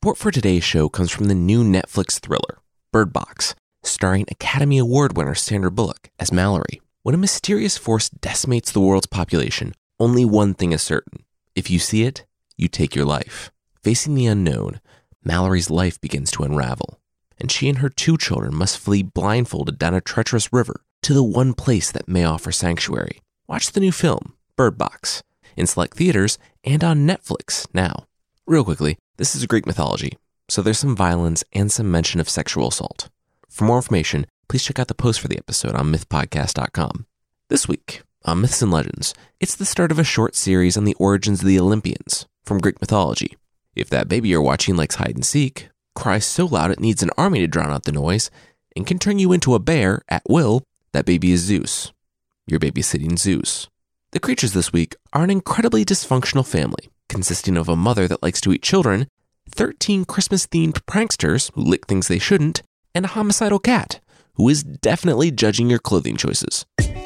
Support for today's show comes from the new Netflix thriller, Bird Box, starring Academy Award winner Sandra Bullock as Mallory. When a mysterious force decimates the world's population, only one thing is certain. If you see it, you take your life. Facing the unknown, Mallory's life begins to unravel, and she and her 2 children must flee blindfolded down a treacherous river to the one place that may offer sanctuary. Watch the new film, Bird Box, in select theaters and on Netflix now. Real quickly, this is a Greek mythology, so there's some violence and some mention of sexual assault. For more information, please check out the post for the episode on mythpodcast.com. This week, on Myths and Legends, it's the start of a short series on the origins of the Olympians from Greek mythology. If that baby you're watching likes hide and seek, cries so loud it needs an army to drown out the noise, and can turn you into a bear at will, that baby is Zeus. You're babysitting Zeus. The creatures this week are an incredibly dysfunctional family, consisting of a mother that likes to eat children, 13 Christmas-themed pranksters who lick things they shouldn't, and a homicidal cat who is definitely judging your clothing choices.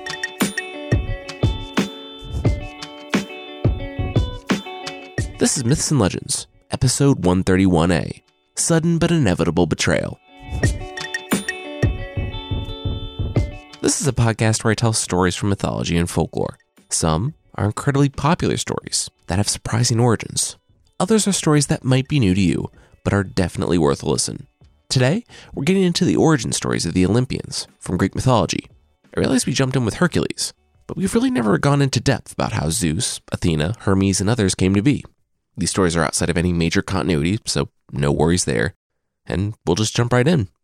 This is Myths and Legends, episode 131A, Sudden but Inevitable Betrayal. This is a podcast where I tell stories from mythology and folklore. Some are incredibly popular stories that have surprising origins. Others are stories that might be new to you, but are definitely worth a listen. Today, we're getting into the origin stories of the Olympians from Greek mythology. I realize we jumped in with Hercules, but we've really never gone into depth about how Zeus, Athena, Hermes, and others came to be. These stories are outside of any major continuity, so no worries there. And we'll just jump right in.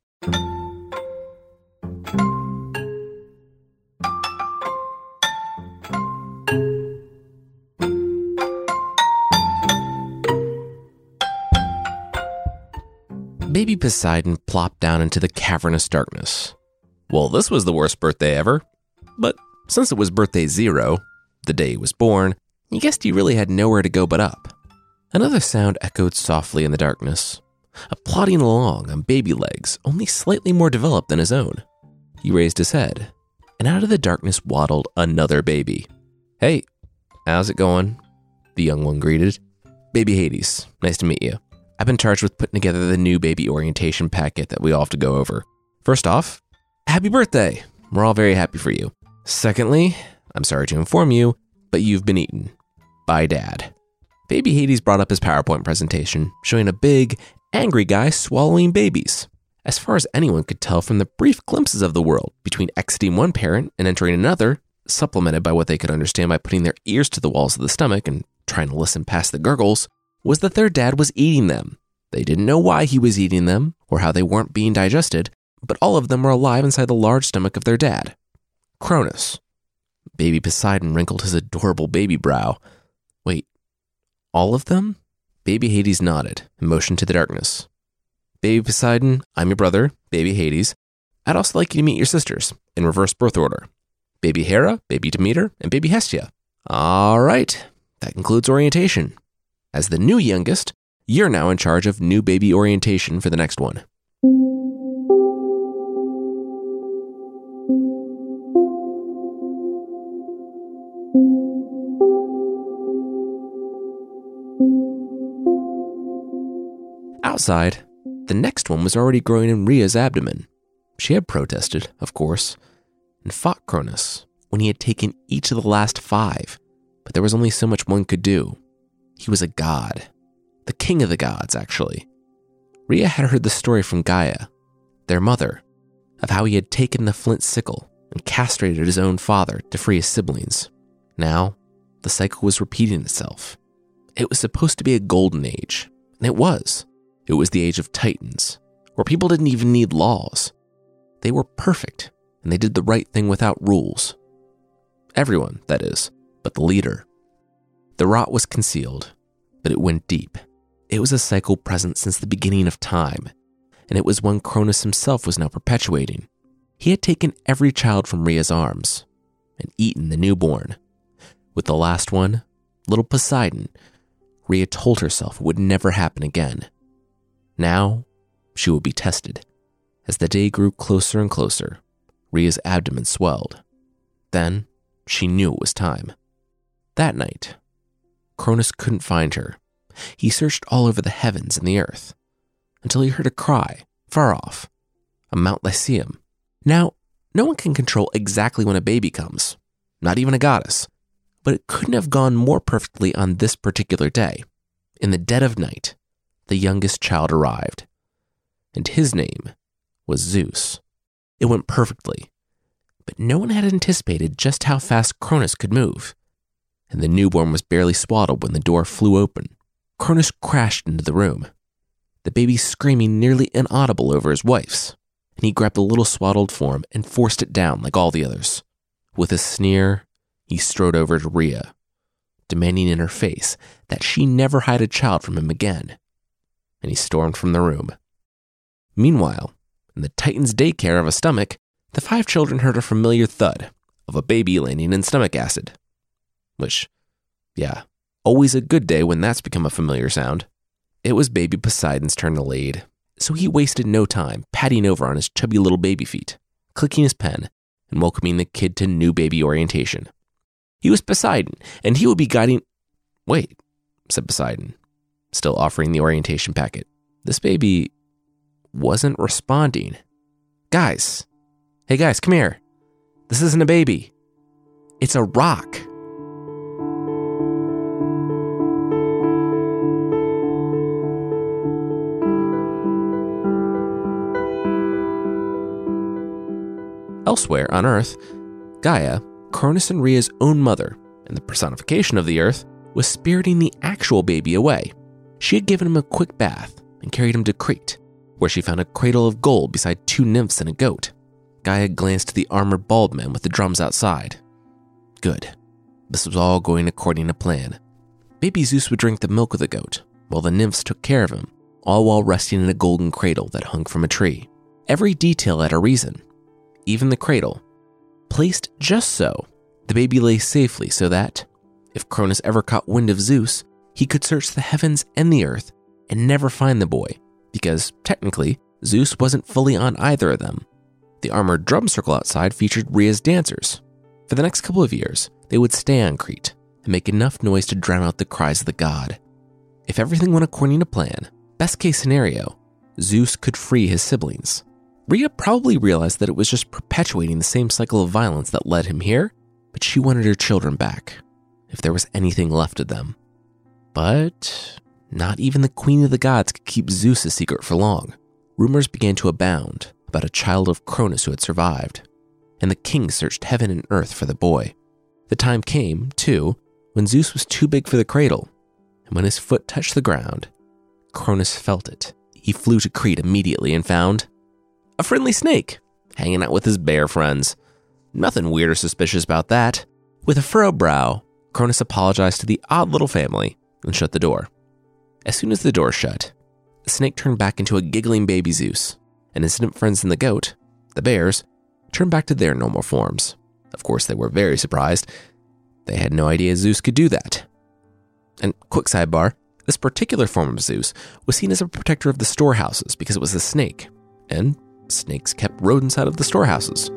Baby Poseidon plopped down into the cavernous darkness. Well, this was the worst birthday ever. But since it was birthday 0, the day he was born, he guessed he really had nowhere to go but up. Another sound echoed softly in the darkness, plodding along on baby legs, only slightly more developed than his own. He raised his head, and out of the darkness waddled another baby. "Hey, how's it going?" the young one greeted. "Baby Hades, nice to meet you. I've been charged with putting together the new baby orientation packet that we all have to go over. First off, happy birthday. We're all very happy for you. Secondly, I'm sorry to inform you, but you've been eaten by Dad." Baby Hades brought up his PowerPoint presentation, showing a big, angry guy swallowing babies. As far as anyone could tell from the brief glimpses of the world between exiting one parent and entering another, supplemented by what they could understand by putting their ears to the walls of the stomach and trying to listen past the gurgles, was that their dad was eating them. They didn't know why he was eating them or how they weren't being digested, but all of them were alive inside the large stomach of their dad, Cronus. Baby Poseidon wrinkled his adorable baby brow. Wait, all of them? Baby Hades nodded and motioned to the darkness. "Baby Poseidon, I'm your brother, Baby Hades. I'd also like you to meet your sisters, in reverse birth order. Baby Hera, Baby Demeter, and Baby Hestia. All right, that concludes orientation. As the new youngest, you're now in charge of new baby orientation for the next one." Outside, the next one was already growing in Rhea's abdomen. She had protested, of course, and fought Cronus when he had taken each of the last 5, but there was only so much one could do. He was a god. The king of the gods, actually. Rhea had heard the story from Gaia, their mother, of how he had taken the flint sickle and castrated his own father to free his siblings. Now, the cycle was repeating itself. It was supposed to be a golden age, and it was. It was the age of Titans, where people didn't even need laws. They were perfect, and they did the right thing without rules. Everyone, that is, but the leader. The rot was concealed, but it went deep. It was a cycle present since the beginning of time, and it was one Cronus himself was now perpetuating. He had taken every child from Rhea's arms and eaten the newborn. With the last one, little Poseidon, Rhea told herself it would never happen again. Now, she would be tested. As the day grew closer and closer, Rhea's abdomen swelled. Then, she knew it was time. That night, Cronus couldn't find her, He searched all over the heavens and the earth, until he heard a cry, far off, on Mount Lycaeum. Now, no one can control exactly when a baby comes, not even a goddess, but it couldn't have gone more perfectly on this particular day. In the dead of night, the youngest child arrived, and his name was Zeus. It went perfectly, but no one had anticipated just how fast Cronus could move, and the newborn was barely swaddled when the door flew open. Cronus crashed into the room, the baby screaming nearly inaudible over his wife's, and he grabbed the little swaddled form and forced it down like all the others. With a sneer, he strode over to Rhea, demanding in her face that she never hide a child from him again, and he stormed from the room. Meanwhile, in the Titan's daycare of a stomach, the 5 children heard a familiar thud of a baby landing in stomach acid. Which, yeah, always a good day when that's become a familiar sound. It was baby Poseidon's turn to lead, so he wasted no time patting over on his chubby little baby feet, clicking his pen, and welcoming the kid to new baby orientation. He was Poseidon, and he would be guiding... Wait, said Poseidon, still offering the orientation packet. This baby wasn't responding. Guys, hey guys, come here. This isn't a baby. It's a rock. Elsewhere on Earth, Gaia, Cronus and Rhea's own mother, and the personification of the Earth, was spiriting the actual baby away. She had given him a quick bath and carried him to Crete, where she found a cradle of gold beside 2 nymphs and a goat. Gaia glanced at the armored bald men with the drums outside. Good. This was all going according to plan. Baby Zeus would drink the milk of the goat, while the nymphs took care of him, all while resting in a golden cradle that hung from a tree. Every detail had a reason, even the cradle, placed just so the baby lay safely so that, if Cronus ever caught wind of Zeus, he could search the heavens and the earth and never find the boy, because technically, Zeus wasn't fully on either of them. The armored drum circle outside featured Rhea's dancers. For the next couple of years, they would stay on Crete and make enough noise to drown out the cries of the god. If everything went according to plan, best case scenario, Zeus could free his siblings. Rhea probably realized that it was just perpetuating the same cycle of violence that led him here, but she wanted her children back, if there was anything left of them. But not even the queen of the gods could keep Zeus a secret for long. Rumors began to abound about a child of Cronus who had survived, and the king searched heaven and earth for the boy. The time came, too, when Zeus was too big for the cradle, and when his foot touched the ground, Cronus felt it. He flew to Crete immediately and found a friendly snake, hanging out with his bear friends. Nothing weird or suspicious about that. With a furrowed brow, Cronus apologized to the odd little family and shut the door. As soon as the door shut, the snake turned back into a giggling baby Zeus, and his nymph friends and the goat, the bears, turned back to their normal forms. Of course, they were very surprised. They had no idea Zeus could do that. And quick sidebar, this particular form of Zeus was seen as a protector of the storehouses because it was a snake, and snakes kept rodents out of the storehouses.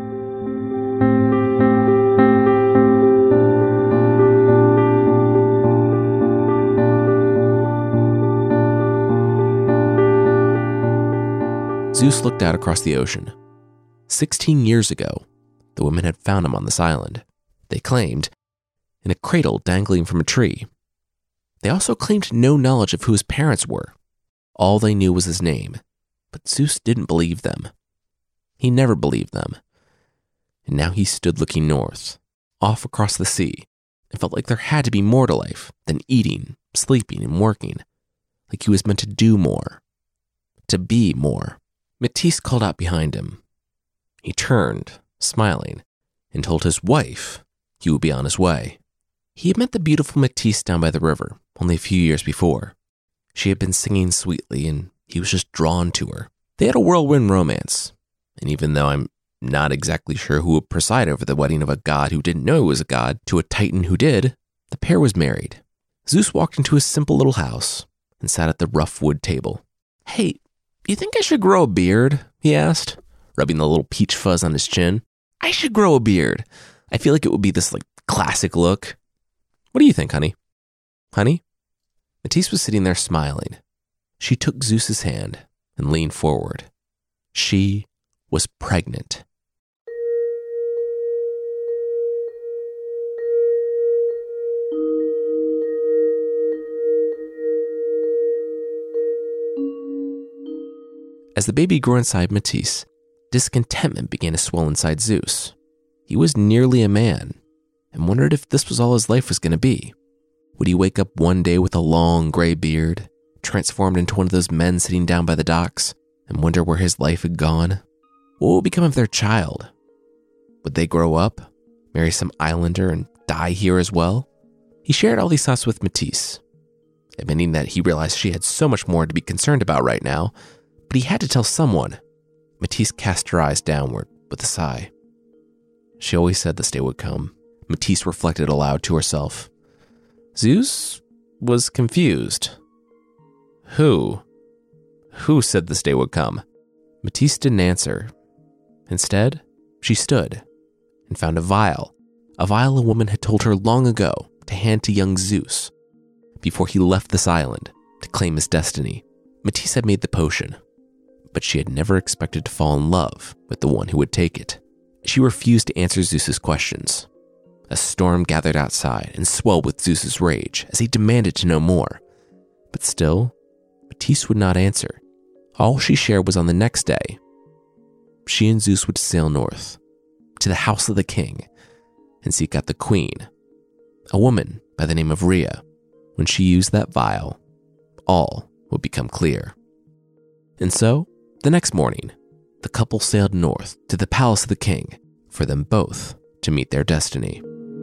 Zeus looked out across the ocean. 16 years ago, the women had found him on this island. They claimed, in a cradle dangling from a tree. They also claimed no knowledge of who his parents were. All they knew was his name. But Zeus didn't believe them. He never believed them. And now he stood looking north, off across the sea, and felt like there had to be more to life than eating, sleeping, and working. Like he was meant to do more. To be more. Metis called out behind him. He turned, smiling, and told his wife he would be on his way. He had met the beautiful Metis down by the river only a few years before. She had been singing sweetly, and he was just drawn to her. They had a whirlwind romance, and even though I'm not exactly sure who would preside over the wedding of a god who didn't know he was a god to a titan who did, the pair was married. Zeus walked into his simple little house and sat at the rough wood table. "Hey, you think I should grow a beard?" he asked, rubbing the little peach fuzz on his chin. "I should grow a beard. I feel like it would be this classic look. What do you think, honey?" "Honey? Matisse was sitting there smiling. She took Zeus's hand and leaned forward. She was pregnant. As the baby grew inside Matisse, discontentment began to swell inside Zeus. He was nearly a man and wondered if this was all his life was going to be. Would he wake up one day with a long gray beard, transformed into one of those men sitting down by the docks, and wonder where his life had gone? What would become of their child? Would they grow up, marry some islander, and die here as well? He shared all these thoughts with Matisse, admitting that he realized she had so much more to be concerned about right now, but he had to tell someone. Matisse cast her eyes downward with a sigh. She always said this day would come. Matisse reflected aloud to herself. Zeus was confused. Who said this day would come? Matisse didn't answer. Instead, she stood and found a vial a woman had told her long ago to hand to young Zeus before he left this island to claim his destiny. Matisse had made the potion, but she had never expected to fall in love with the one who would take it. She refused to answer Zeus's questions. A storm gathered outside and swelled with Zeus's rage as he demanded to know more. But still, Matisse would not answer. All she shared was on the next day, she and Zeus would sail north to the house of the king and seek out the queen, a woman by the name of Rhea. When she used that vial, all would become clear. And so, the next morning, the couple sailed north to the palace of the king for them both to meet their destiny.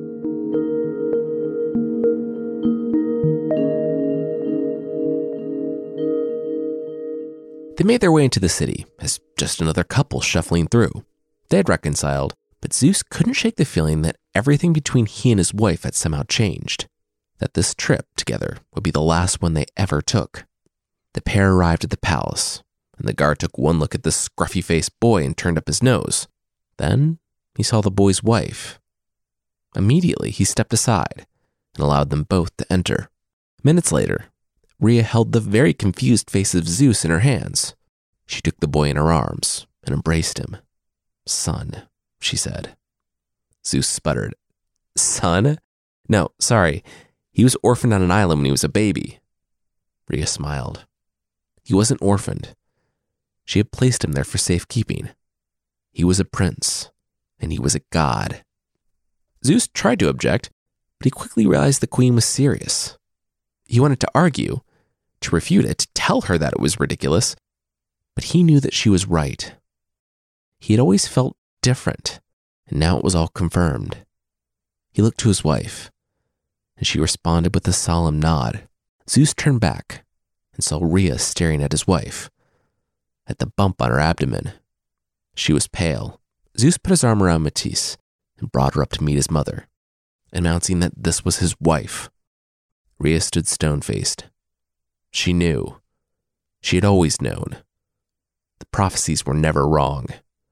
They made their way into the city as just another couple shuffling through. They had reconciled, but Zeus couldn't shake the feeling that everything between he and his wife had somehow changed, that this trip together would be the last one they ever took. The pair arrived at the palace, and the guard took one look at the scruffy-faced boy and turned up his nose. Then he saw the boy's wife. Immediately, he stepped aside and allowed them both to enter. Minutes later, Rhea held the very confused face of Zeus in her hands. She took the boy in her arms and embraced him. Son, she said. Zeus sputtered. Son? No, sorry. He was orphaned on an island when he was a baby. Rhea smiled. He wasn't orphaned. She had placed him there for safekeeping. He was a prince, and he was a god. Zeus tried to object, but he quickly realized the queen was serious. He wanted to argue, to refute it, to tell her that it was ridiculous, but he knew that she was right. He had always felt different, and now it was all confirmed. He looked to his wife, and she responded with a solemn nod. Zeus turned back and saw Rhea staring at his wife, at the bump on her abdomen. She was pale. Zeus put his arm around Matisse and brought her up to meet his mother, announcing that this was his wife. Rhea stood stone-faced. She knew. She had always known. The prophecies were never wrong.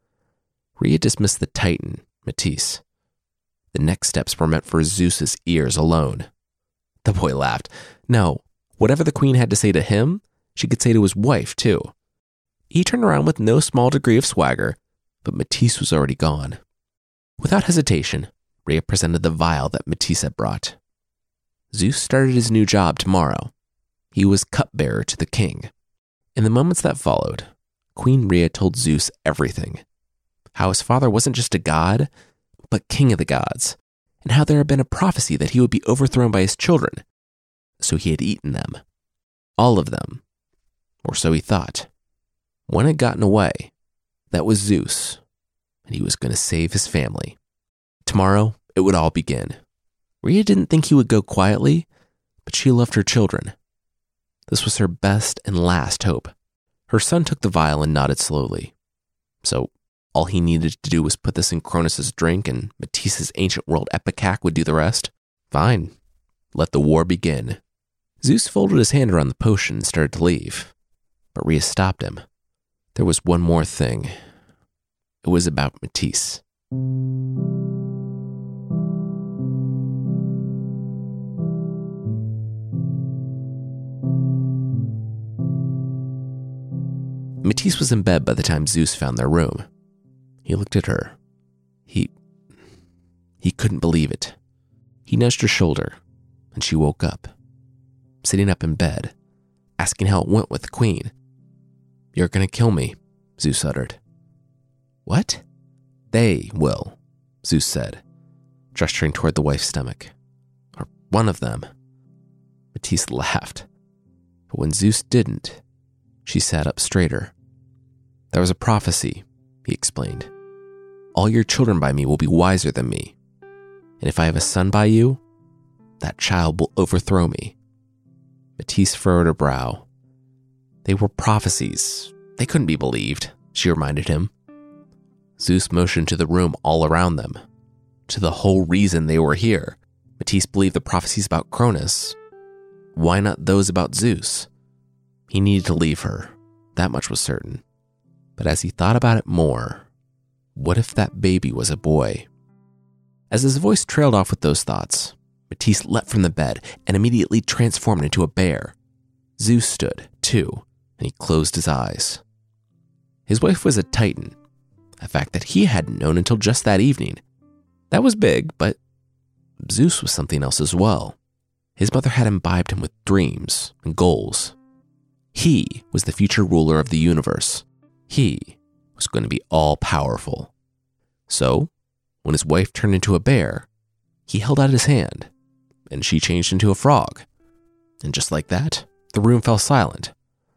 Rhea dismissed the Titan, Matisse. The next steps were meant for Zeus's ears alone. The boy laughed. No, whatever the queen had to say to him, she could say to his wife, too. He turned around with no small degree of swagger, but Matisse was already gone. Without hesitation, Rhea presented the vial that Matisse had brought. Zeus started his new job tomorrow. He was cupbearer to the king. In the moments that followed, Queen Rhea told Zeus everything. How his father wasn't just a god, but king of the gods, and how there had been a prophecy that he would be overthrown by his children. So he had eaten them. All of them. Or so he thought. One had gotten away. That was Zeus, and he was going to save his family. Tomorrow, it would all begin. Rhea didn't think he would go quietly, but she loved her children. This was her best and last hope. Her son took the vial and nodded slowly. So all he needed to do was put this in Cronus' drink, and Matisse's ancient world ipecac would do the rest. Fine. Let the war begin. Zeus folded his hand around the potion and started to leave, but Rhea stopped him. There was one more thing. It was about Matisse. Matisse was in bed by the time Zeus found their room. He looked at her. He couldn't believe it. He nudged her shoulder, and she woke up, sitting up in bed, asking how it went with the queen. "You're gonna kill me," Zeus uttered. "What?" "They will," Zeus said, gesturing toward the wife's stomach. "Or one of them." Matisse laughed. But when Zeus didn't, she sat up straighter. "There was a prophecy," he explained. "All your children by me will be wiser than me. And if I have a son by you, that child will overthrow me." Matisse furrowed her brow. "They were prophecies. They couldn't be believed," she reminded him. Zeus motioned to the room all around them, to the whole reason they were here. Matisse believed the prophecies about Cronus. Why not those about Zeus? He needed to leave her. That much was certain. But as he thought about it more, what if that baby was a boy? As his voice trailed off with those thoughts, Matisse leapt from the bed and immediately transformed into a bear. Zeus stood, too, and he closed his eyes. His wife was a Titan, a fact that he hadn't known until just that evening. That was big, but Zeus was something else as well. His mother had imbibed him with dreams and goals. He was the future ruler of the universe. He was going to be all-powerful. So, when his wife turned into a bear, he held out his hand, and she changed into a frog. And just like that, the room fell silent.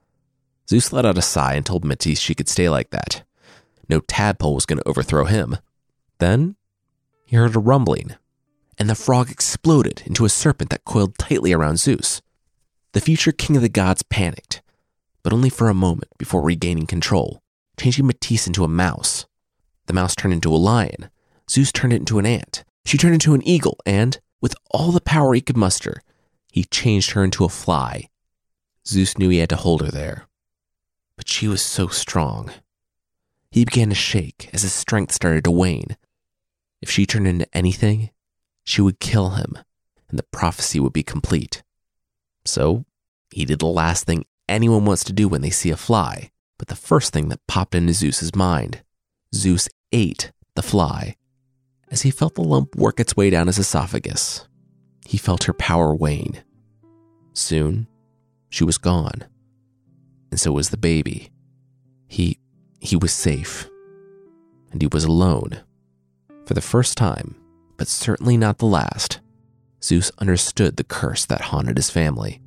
Zeus let out a sigh and told Matisse she could stay like that. No tadpole was going to overthrow him. Then, he heard a rumbling, and the frog exploded into a serpent that coiled tightly around Zeus. The future king of the gods panicked, but only for a moment before regaining control, changing Matisse into a mouse. The mouse turned into a lion. Zeus turned it into an ant. She turned into an eagle, and, with all the power he could muster, he changed her into a fly. Zeus knew he had to hold her there. But she was so strong. He began to shake as his strength started to wane. If she turned into anything, she would kill him, and the prophecy would be complete. So, he did the last thing anyone wants to do when they see a fly, but the first thing that popped into Zeus's mind. Zeus ate the fly. As he felt the lump work its way down his esophagus, he felt her power wane. Soon, she was gone. And so was the baby. He was safe. And he was alone. For the first time, but certainly not the last, Zeus understood the curse that haunted his family.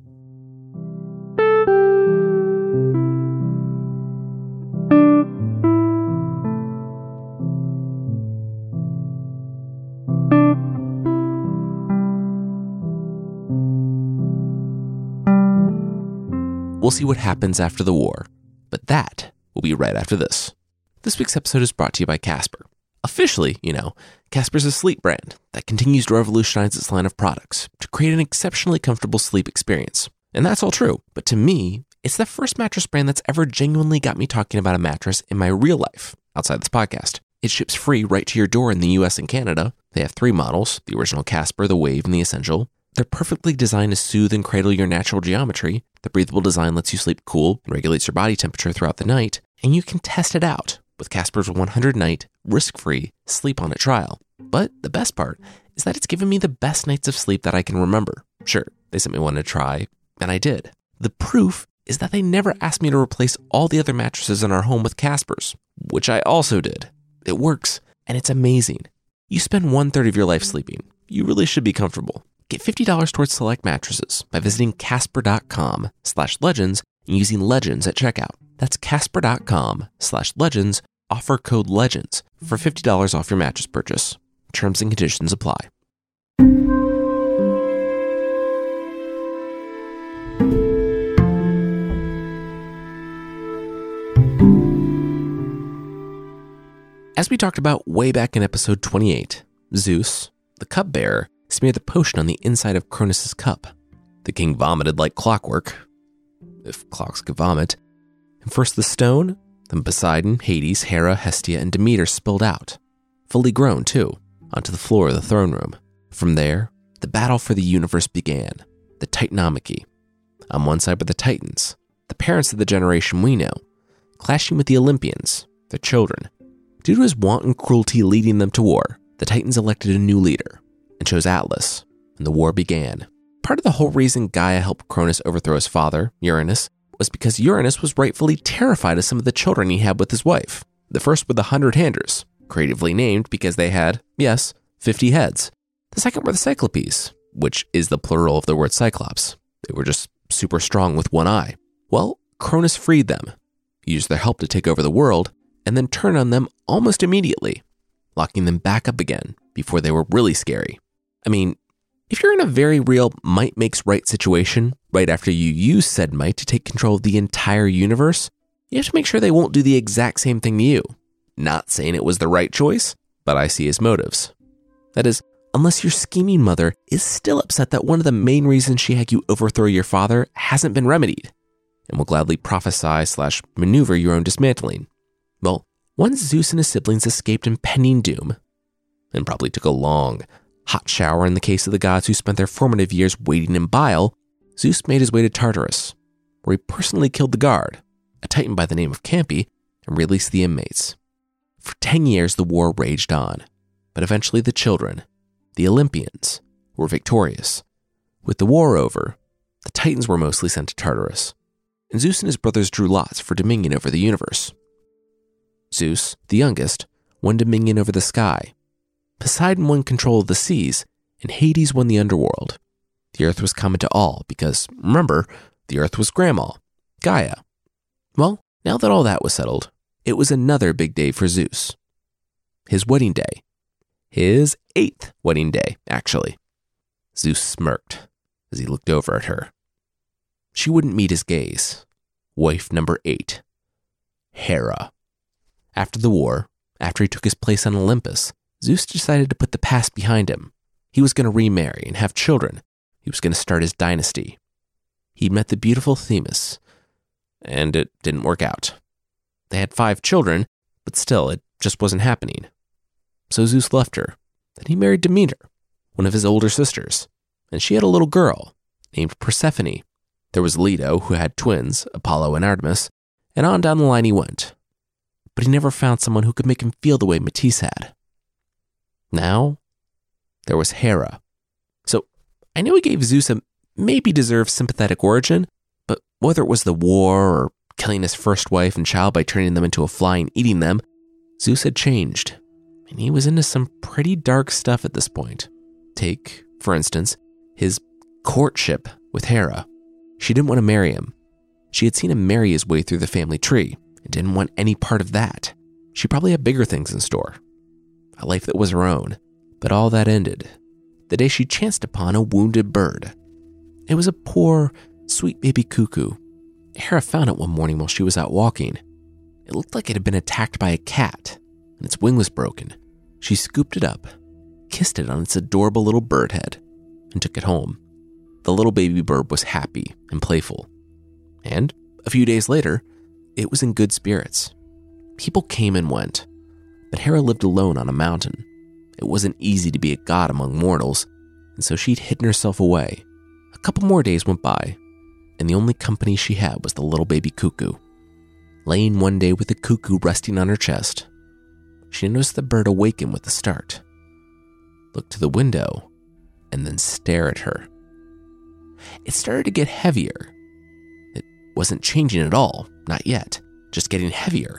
We'll see what happens after the war, but that will be right after this. This week's episode is brought to you by Casper. Officially, Casper's a sleep brand that continues to revolutionize its line of products to create an exceptionally comfortable sleep experience. And that's all true, but to me, it's the first mattress brand that's ever genuinely got me talking about a mattress in my real life, outside this podcast. It ships free right to your door in the US and Canada. They have 3 models, the original Casper, the Wave, and the Essential. They're perfectly designed to soothe and cradle your natural geometry. The breathable design lets you sleep cool and regulates your body temperature throughout the night. And you can test it out with Casper's 100-night, risk-free, sleep-on-it trial. But the best part is that it's given me the best nights of sleep that I can remember. Sure, they sent me one to try, and I did. The proof is that they never asked me to replace all the other mattresses in our home with Casper's, which I also did. It works, and it's amazing. You spend 1/3 of your life sleeping. You really should be comfortable. Get $50 towards select mattresses by visiting casper.com/legends and using legends at checkout. That's casper.com/legends, offer code LEGENDS for $50 off your mattress purchase. Terms and conditions apply. As we talked about way back in episode 28, Zeus, the cupbearer, smeared the potion on the inside of Cronus' cup. The king vomited like clockwork, if clocks could vomit, and first the stone, then Poseidon, Hades, Hera, Hestia, and Demeter spilled out, fully grown too, onto the floor of the throne room. From there, the battle for the universe began, the Titanomachy. On one side were the Titans, the parents of the generation we know, clashing with the Olympians, their children. Due to his wanton cruelty leading them to war, the Titans elected a new leader and chose Atlas, and the war began. Part of the whole reason Gaia helped Cronus overthrow his father, Uranus, was because Uranus was rightfully terrified of some of the children he had with his wife. The first were the 100-handers, creatively named because they had, yes, 50 heads. The second were the Cyclopes, which is the plural of the word Cyclops. They were just super strong with one eye. Well, Cronus freed them, used their help to take over the world, and then turned on them almost immediately, locking them back up again before they were really scary. I mean, if you're in a very real might makes right situation right after you use said might to take control of the entire universe, you have to make sure they won't do the exact same thing to you. Not saying it was the right choice, but I see his motives. That is, unless your scheming mother is still upset that one of the main reasons she had you overthrow your father hasn't been remedied, and will gladly prophesy/maneuver your own dismantling. Well, once Zeus and his siblings escaped impending doom, and probably took a long, hot shower in the case of the gods who spent their formative years waiting in bile, Zeus made his way to Tartarus, where he personally killed the guard, a titan by the name of Campi, and released the inmates. For 10 years, the war raged on, but eventually the children, the Olympians, were victorious. With the war over, the Titans were mostly sent to Tartarus, and Zeus and his brothers drew lots for dominion over the universe. Zeus, the youngest, won dominion over the sky. Poseidon won control of the seas, and Hades won the underworld. The earth was common to all because, remember, the earth was Grandma, Gaia. Well, now that all that was settled, it was another big day for Zeus. His wedding day. His 8th wedding day, actually. Zeus smirked as he looked over at her. She wouldn't meet his gaze. Wife number 8, Hera. After the war, after he took his place on Olympus, Zeus decided to put the past behind him. He was going to remarry and have children. He was going to start his dynasty. He met the beautiful Themis, and it didn't work out. They had 5 children, but still, it just wasn't happening. So Zeus left her. Then he married Demeter, one of his older sisters, and she had a little girl named Persephone. There was Leto, who had twins, Apollo and Artemis, and on down the line he went. But he never found someone who could make him feel the way Matisse had. Now, there was Hera. So, I know he gave Zeus a maybe deserved sympathetic origin, but whether it was the war or killing his first wife and child by turning them into a fly and eating them, Zeus had changed, and he was into some pretty dark stuff at this point. Take, for instance, his courtship with Hera. She didn't want to marry him. She had seen him marry his way through the family tree and didn't want any part of that. She probably had bigger things in store. A life that was her own. But all that ended the day she chanced upon a wounded bird. It was a poor, sweet baby cuckoo. Hera found it one morning while she was out walking. It looked like it had been attacked by a cat, and its wing was broken. She scooped it up, kissed it on its adorable little bird head, and took it home. The little baby bird was happy and playful. And a few days later, it was in good spirits. People came and went, but Hera lived alone on a mountain. It wasn't easy to be a god among mortals, and so she'd hidden herself away. A couple more days went by, and the only company she had was the little baby cuckoo. Laying one day with the cuckoo resting on her chest, she noticed the bird awaken with a start, look to the window, and then stare at her. It started to get heavier. It wasn't changing at all, not yet, just getting heavier.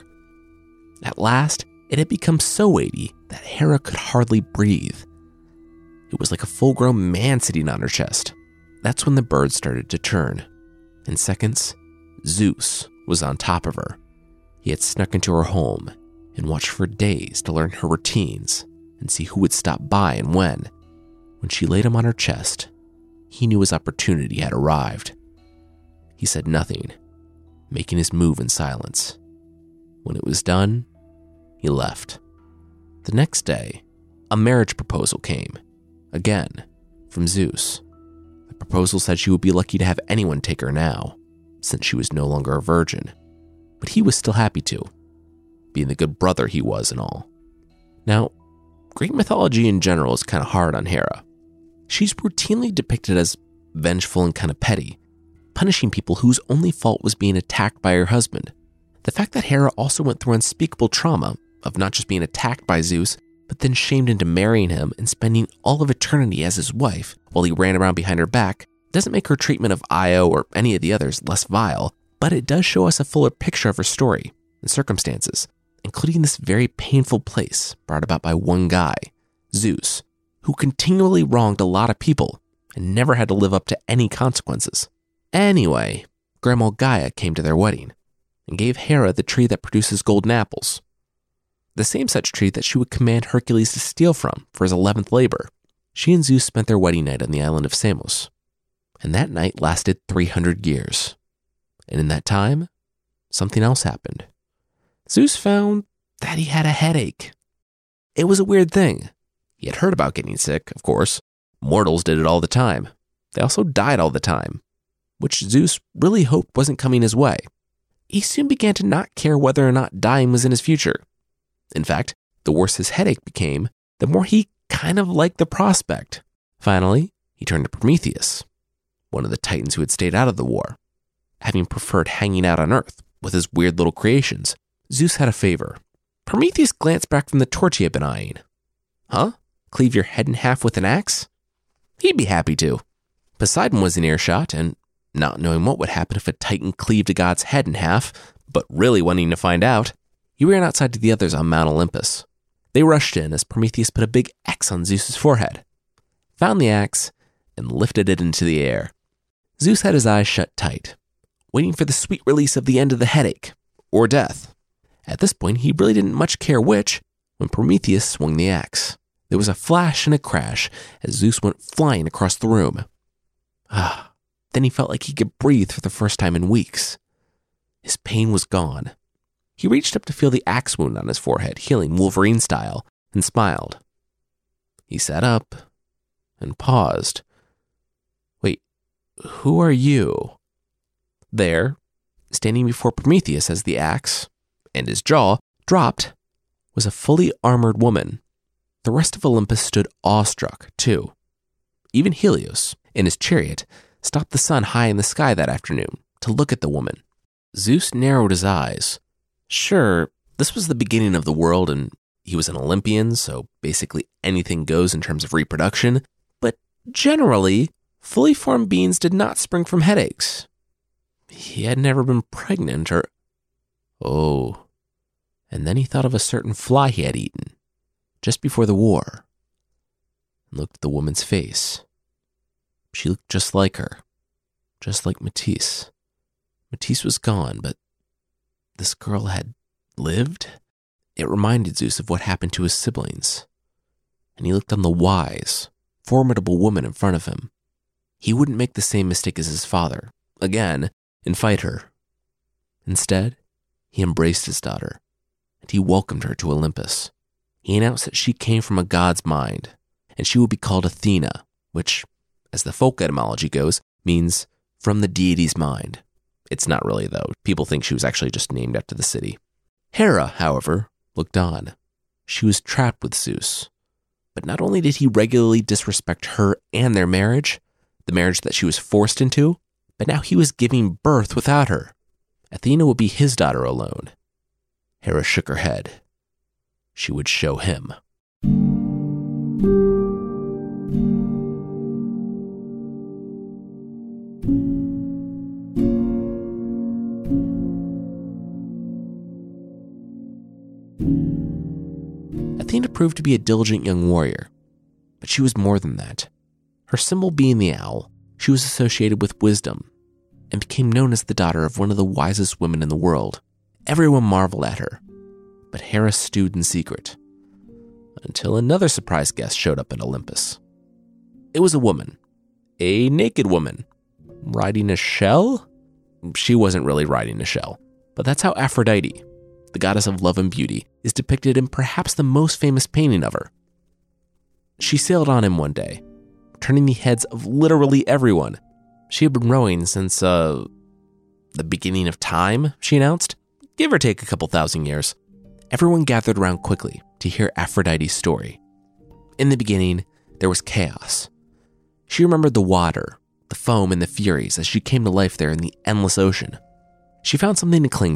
At last, it had become so weighty that Hera could hardly breathe. It was like a full-grown man sitting on her chest. That's when the bird started to turn. In seconds, Zeus was on top of her. He had snuck into her home and watched for days to learn her routines and see who would stop by and when. When she laid him on her chest, he knew his opportunity had arrived. He said nothing, making his move in silence. When it was done, he left. The next day, a marriage proposal came, again, from Zeus. The proposal said she would be lucky to have anyone take her now, since she was no longer a virgin. But he was still happy to, being the good brother he was and all. Now, Greek mythology in general is kind of hard on Hera. She's routinely depicted as vengeful and kind of petty, punishing people whose only fault was being attacked by her husband. The fact that Hera also went through unspeakable trauma of not just being attacked by Zeus, but then shamed into marrying him and spending all of eternity as his wife while he ran around behind her back doesn't make her treatment of Io or any of the others less vile, but it does show us a fuller picture of her story and circumstances, including this very painful place brought about by one guy, Zeus, who continually wronged a lot of people and never had to live up to any consequences. Anyway, Grandma Gaia came to their wedding and gave Hera the tree that produces golden apples, the same such tree that she would command Hercules to steal from for his 11th labor. She and Zeus spent their wedding night on the island of Samos, and that night lasted 300 years. And in that time, something else happened. Zeus found that he had a headache. It was a weird thing. He had heard about getting sick, of course. Mortals did it all the time. They also died all the time, which Zeus really hoped wasn't coming his way. He soon began to not care whether or not dying was in his future. In fact, the worse his headache became, the more he kind of liked the prospect. Finally, he turned to Prometheus, one of the Titans who had stayed out of the war. Having preferred hanging out on Earth with his weird little creations, Zeus had a favor. Prometheus glanced back from the torch he had been eyeing. Huh? Cleave your head in half with an axe? He'd be happy to. Poseidon was in earshot, and not knowing what would happen if a Titan cleaved a god's head in half, but really wanting to find out, he ran outside to the others on Mount Olympus. They rushed in as Prometheus put a big X on Zeus's forehead, found the axe, and lifted it into the air. Zeus had his eyes shut tight, waiting for the sweet release of the end of the headache, or death. At this point, he really didn't much care which, when Prometheus swung the axe. There was a flash and a crash as Zeus went flying across the room. Then he felt like he could breathe for the first time in weeks. His pain was gone. He reached up to feel the axe wound on his forehead, healing Wolverine style, and smiled. He sat up and paused. Wait, who are you? There, standing before Prometheus as the axe, and his jaw dropped, was a fully armored woman. The rest of Olympus stood awestruck, too. Even Helios, in his chariot, stopped the sun high in the sky that afternoon to look at the woman. Zeus narrowed his eyes. Sure, this was the beginning of the world, and he was an Olympian, so basically anything goes in terms of reproduction, but generally, fully formed beings did not spring from headaches. He had never been pregnant or... Oh... And then he thought of a certain fly he had eaten, just before the war, and looked at the woman's face. She looked just like her, just like Matisse. Matisse was gone, but this girl had lived? It reminded Zeus of what happened to his siblings, and he looked on the wise, formidable woman in front of him. He wouldn't make the same mistake as his father, again, and fight her. Instead, he embraced his daughter, and he welcomed her to Olympus. He announced that she came from a god's mind, and she would be called Athena, which, as the folk etymology goes, means from the deity's mind. It's not really, though. People think she was actually just named after the city. Hera, however, looked on. She was trapped with Zeus. But not only did he regularly disrespect her and their marriage, the marriage that she was forced into, but now he was giving birth without her. Athena would be his daughter alone. Hera shook her head. She would show him. Athena proved to be a diligent young warrior, but she was more than that. Her symbol being the owl, she was associated with wisdom and became known as the daughter of one of the wisest women in the world. Everyone marveled at her, but Hera stewed in secret until another surprise guest showed up at Olympus. It was a woman, a naked woman, riding a shell? She wasn't really riding a shell, but that's how Aphrodite, the goddess of love and beauty, is depicted in perhaps the most famous painting of her. She sailed on him one day, turning the heads of literally everyone. She had been rowing since, the beginning of time, she announced, give or take a couple thousand years. Everyone gathered around quickly to hear Aphrodite's story. In the beginning, there was chaos. She remembered the water, the foam, and the furies as she came to life there in the endless ocean. She found something to cling to,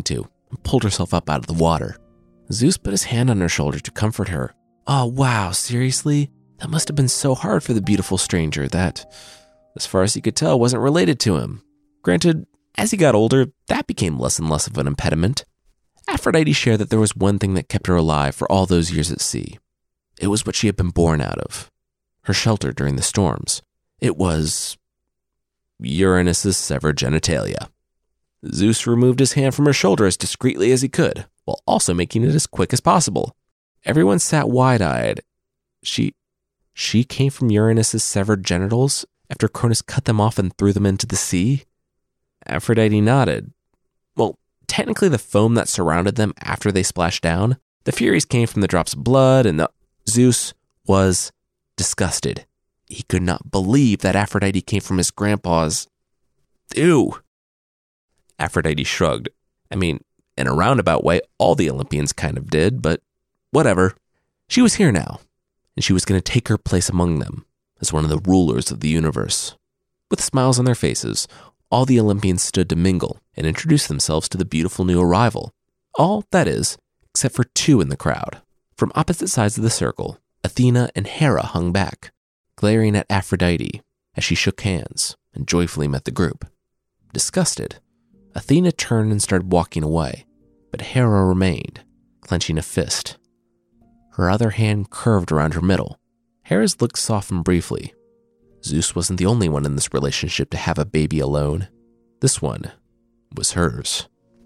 and pulled herself up out of the water. Zeus put his hand on her shoulder to comfort her. Oh, wow, seriously? That must have been so hard for the beautiful stranger that, as far as he could tell, wasn't related to him. Granted, as he got older, that became less and less of an impediment. Aphrodite shared that there was one thing that kept her alive for all those years at sea. It was what she had been born out of. Her shelter during the storms. It was Uranus's severed genitalia. Zeus removed his hand from her shoulder as discreetly as he could, while also making it as quick as possible. Everyone sat wide-eyed. She came from Uranus's severed genitals after Cronus cut them off and threw them into the sea? Aphrodite nodded. Well, technically the foam that surrounded them after they splashed down, the Furies came from the drops of blood, and Zeus was disgusted. He could not believe that Aphrodite came from his grandpa's. Ew. Aphrodite shrugged. I mean, in a roundabout way, all the Olympians kind of did, but whatever. She was here now, and she was going to take her place among them as one of the rulers of the universe. With smiles on their faces, all the Olympians stood to mingle and introduce themselves to the beautiful new arrival. All, that is, except for two in the crowd. From opposite sides of the circle, Athena and Hera hung back, glaring at Aphrodite as she shook hands and joyfully met the group. Disgusted, Athena turned and started walking away, but Hera remained, clenching a fist. Her other hand curved around her middle. Hera's look softened briefly. Zeus wasn't the only one in this relationship to have a baby alone. This one was hers.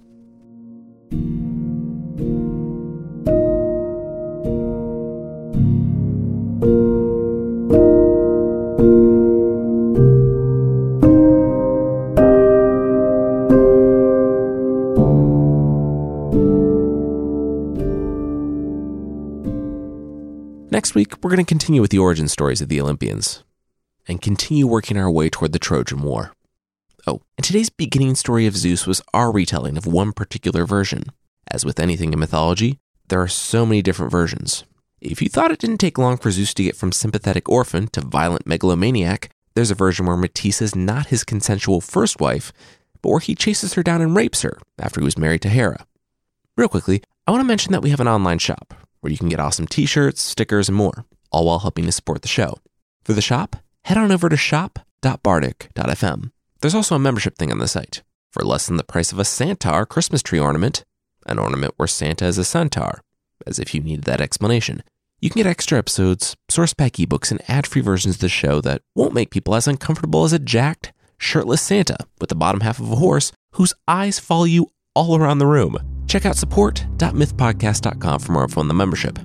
Next week, we're going to continue with the origin stories of the Olympians and continue working our way toward the Trojan War. Oh, and today's beginning story of Zeus was our retelling of one particular version. As with anything in mythology, there are so many different versions. If you thought it didn't take long for Zeus to get from sympathetic orphan to violent megalomaniac, there's a version where Metis is not his consensual first wife, but where he chases her down and rapes her after he was married to Hera. Real quickly, I want to mention that we have an online shop where you can get awesome t-shirts, stickers, and more, all while helping to support the show. For the shop, head on over to shop.bardic.fm. There's also a membership thing on the site. For less than the price of a Santar Christmas tree ornament, an ornament where Santa is a centaur, as if you needed that explanation, you can get extra episodes, source pack ebooks, and ad-free versions of the show that won't make people as uncomfortable as a jacked, shirtless Santa with the bottom half of a horse whose eyes follow you all around the room. Check out support.mythpodcast.com for more info on the membership.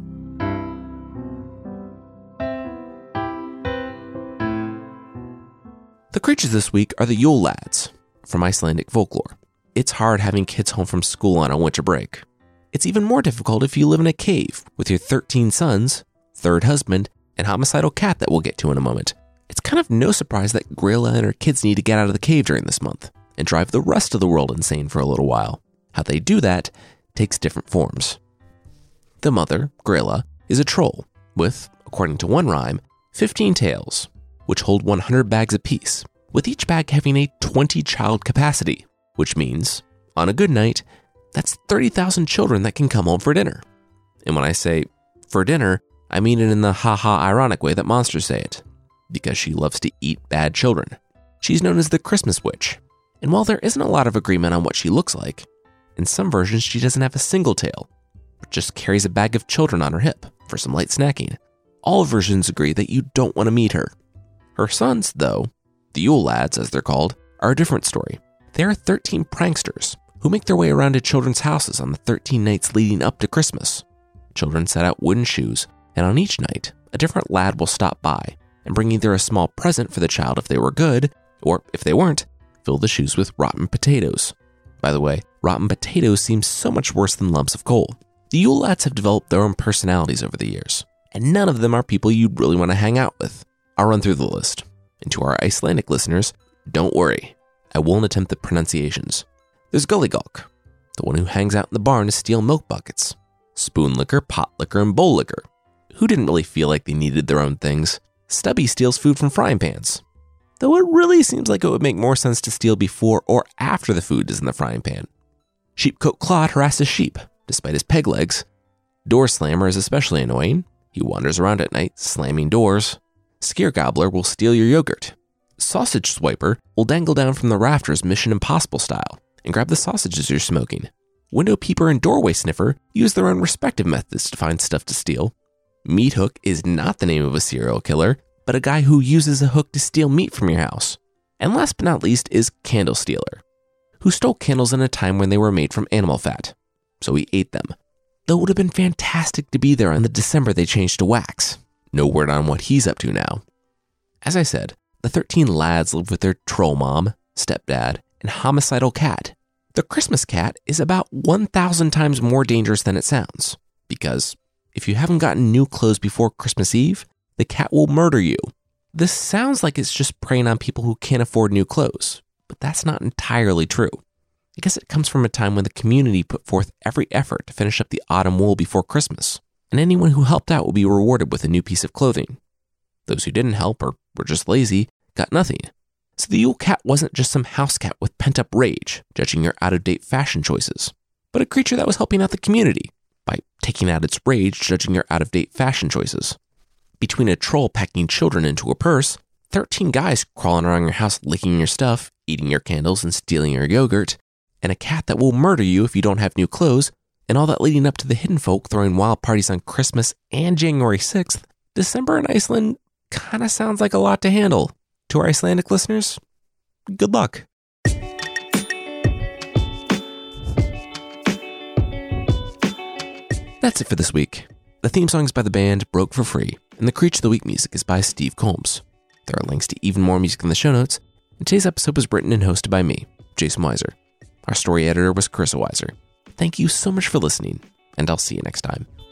The creatures this week are the Yule Lads from Icelandic folklore. It's hard having kids home from school on a winter break. It's even more difficult if you live in a cave with your 13 sons, third husband, and homicidal cat that we'll get to in a moment. It's kind of no surprise that Grela and her kids need to get out of the cave during this month and drive the rest of the world insane for a little while. How they do that takes different forms. The mother, Grela, is a troll with, according to one rhyme, 15 tails, which hold 100 bags apiece, with each bag having a 20-child capacity, which means, on a good night, that's 30,000 children that can come home for dinner. And when I say for dinner, I mean it in the ha-ha ironic way that monsters say it, because she loves to eat bad children. She's known as the Christmas Witch, and while there isn't a lot of agreement on what she looks like, in some versions she doesn't have a single tail, but just carries a bag of children on her hip for some light snacking. All versions agree that you don't want to meet her. Her sons, though, the Yule Lads as they're called, are a different story. They are 13 pranksters who make their way around to children's houses on the 13 nights leading up to Christmas. Children set out wooden shoes, and on each night, a different lad will stop by and bring either a small present for the child if they were good, or if they weren't, fill the shoes with rotten potatoes. By the way, rotten potatoes seem so much worse than lumps of coal. The Yule Lads have developed their own personalities over the years, and none of them are people you'd really want to hang out with. I'll run through the list. And to our Icelandic listeners, don't worry, I won't attempt the pronunciations. There's Gullygulk, the one who hangs out in the barn to steal milk buckets. Spoon licker, pot licker, and bowl licker, who didn't really feel like they needed their own things. Stubby steals food from frying pans, though it really seems like it would make more sense to steal before or after the food is in the frying pan. Sheepcoat Claude harasses sheep, despite his peg legs. Door Slammer is especially annoying. He wanders around at night, slamming doors. Scare Gobbler will steal your yogurt. Sausage Swiper will dangle down from the rafters Mission Impossible style and grab the sausages you're smoking. Window Peeper and Doorway Sniffer use their own respective methods to find stuff to steal. Meat Hook is not the name of a serial killer, but a guy who uses a hook to steal meat from your house. And last but not least is Candle Stealer, who stole candles in a time when they were made from animal fat, so he ate them. Though it would have been fantastic to be there in the December they changed to wax. No word on what he's up to now. As I said, the 13 lads live with their troll mom, stepdad, and homicidal cat. The Christmas cat is about 1,000 times more dangerous than it sounds, because if you haven't gotten new clothes before Christmas Eve, the cat will murder you. This sounds like it's just preying on people who can't afford new clothes, but that's not entirely true. I guess it comes from a time when the community put forth every effort to finish up the autumn wool before Christmas, and anyone who helped out will be rewarded with a new piece of clothing. Those who didn't help or were just lazy got nothing. So the Yule Cat wasn't just some house cat with pent-up rage, judging your out-of-date fashion choices, but a creature that was helping out the community by taking out its rage, judging your out-of-date fashion choices. Between a troll packing children into a purse, 13 guys crawling around your house licking your stuff, eating your candles, and stealing your yogurt, and a cat that will murder you if you don't have new clothes, and all that leading up to the Hidden Folk throwing wild parties on Christmas and January 6th, December in Iceland kind of sounds like a lot to handle. To our Icelandic listeners, good luck. That's it for this week. The theme song is by the band Broke for Free, and the Creature of the Week music is by Steve Combs. There are links to even more music in the show notes, and today's episode was written and hosted by me, Jason Weiser. Our story editor was Carissa Weiser. Thank you so much for listening, and I'll see you next time.